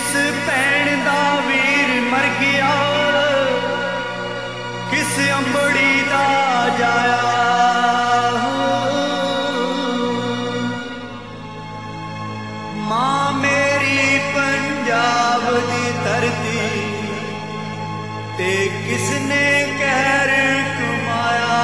किस भैन दा वीर मर गया, किस अंबड़ी दा जाया। मां मेरी पंजाब दी धरती ते किसने कहर कमाया।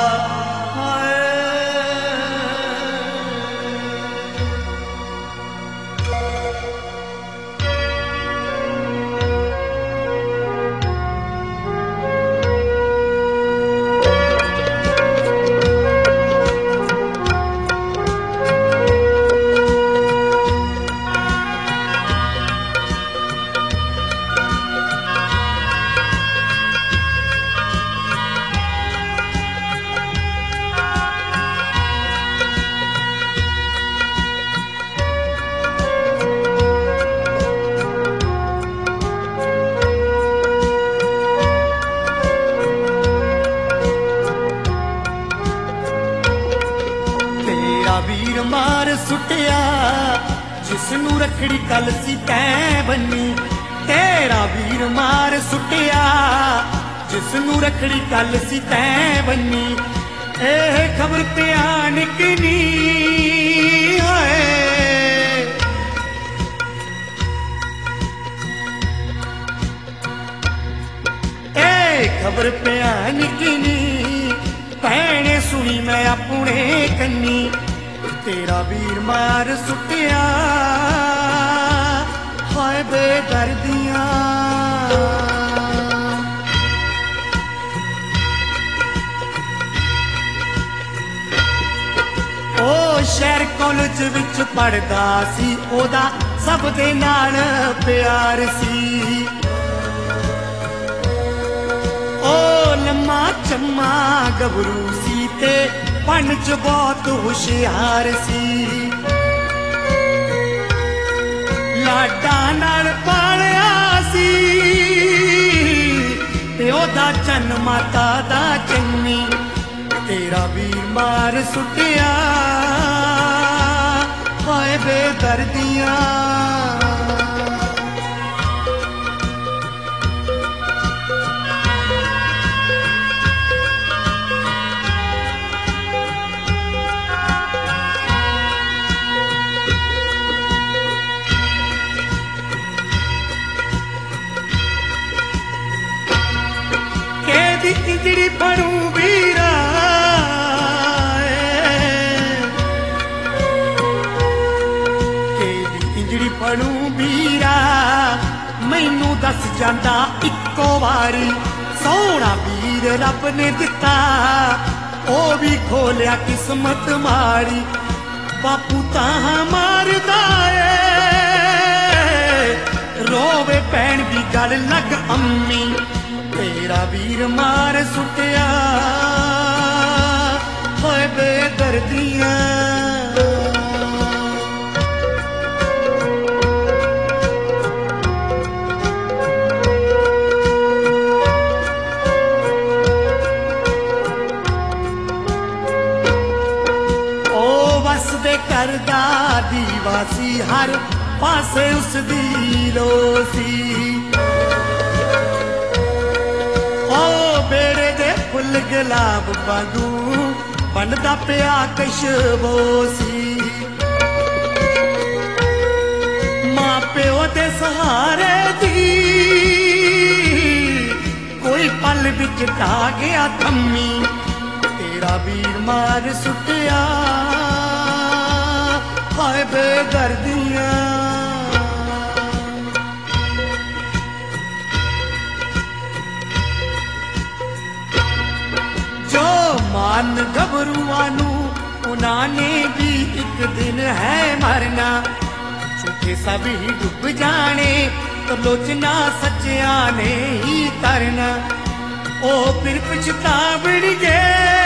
वीर मार सुटिया जिसनू रखड़ी कल सी तैं बन्नी। तेरा वीर मार सुटिया जिसनू रखड़ी कल सी तैं बन्नी। ए खबर प्यान किनी है, ए खबर प्यान किनी भैने सुनी मैं अपने कन्नी। तेरा वीर मार सुटिया हाय बेदर्दियां। ओ शहर कॉलेज विच पढ़दा सी, ओदा सब दे नाल प्यार सी। ओ लम्मा चम्मा गबरू सी ते पन च बहुत हुशियार सी। लाडा नाल पालिया सी ते ओदा चन माता दा चन्नी। तेरा वीर मार सुटिया हाय बेदर्दियां। इंजड़ी पड़ू वीरा इंजड़ी पड़ू वीरा, मैनू दस जांदा इक्को वारी। सोहना वीर रब ने दिता ओ भी खोलिया किस्मत मारी। बापू तां मारदा रोवे भैन भी गल लग अम्मी। तेरा वीर मार सुटिया हाय बेदर्दियां। ओ वस दे करदा दीवासी हर पासे उसदी लोसी। बेड़े दे फुल गुलाब वांगू बनदा पिया कशबो सी। मां प्यो दे सहारे दी कोई पल विच ढा गया थम्मी। तेरा वीर मार सुटिया हाय बेदर्दियां। मान गबरुआनू उन्होंने भी एक दिन है मरना। झूठे सभी डूब जाने तो लोचना सच्चिया ने ही तरना। ओ फिर पछतावणगे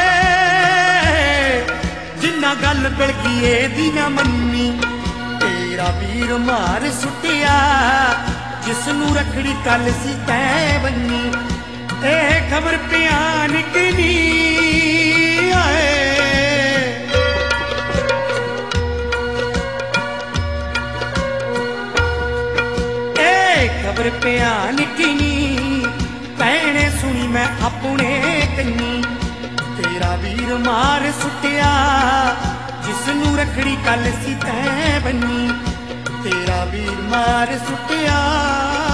जिन्ना गल बिलकीए दी ना मन्नी। तेरा वीर मार सुटिया जिसनू रखड़ी कल सी तैं बन्नी। ए खबर प्यान किनी आए, खबर पिया निकी नी भैने सुनी मैं अपने कन्नी तेरा वीर मार सुटिया जिसनू रखड़ी कल सी तैं बन्नी तेरा वीर मार सुटिया